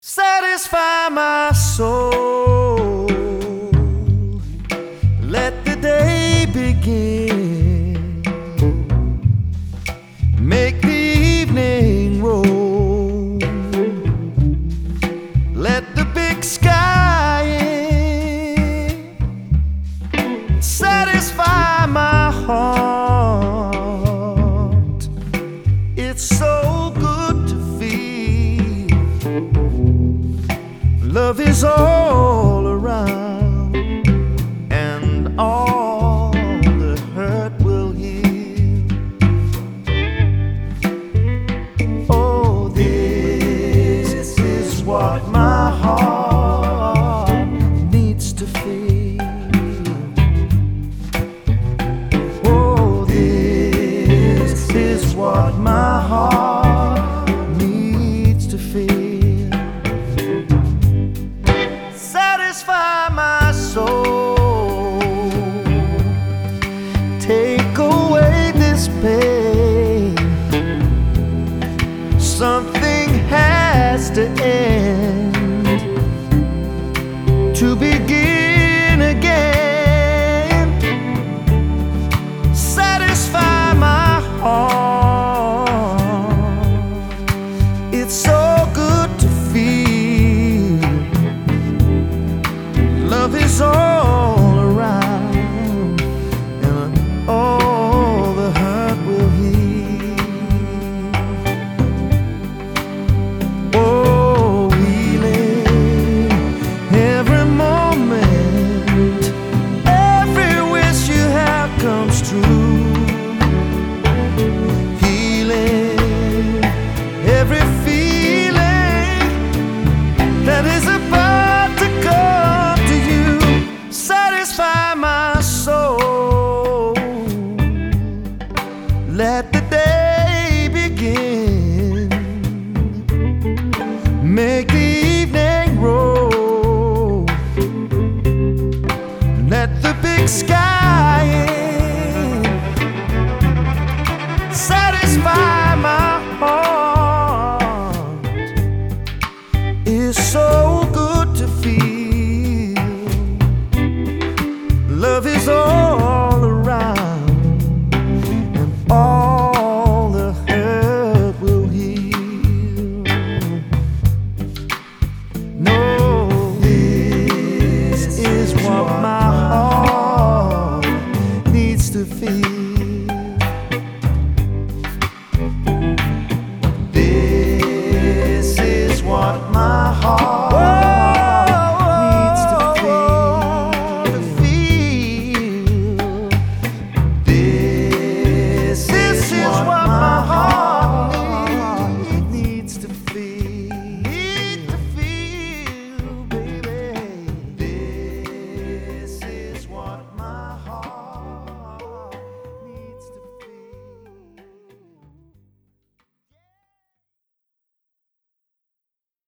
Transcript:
Satisfy my soul. Let the day begin. Make the evening roll. Let the big sky in. Satisfy my heart. It's so good to feel love is all around, and all the hurt will heal. Oh, this is what my heart needs to feel. Oh, this is what my heart needs to feel. Satisfy my soul. Take away this pain. Something has to end to begin again. Satisfy my heart. It's so good to feel love is all around, and all the hurt will heal. Oh, healing every moment, every wish you have comes true. Healing every feeling that is about to come to you. Satisfy my soul. Let the day begin. Make the evening roll. Let the big sky in. Satisfy my heart. It's so good to feel love is all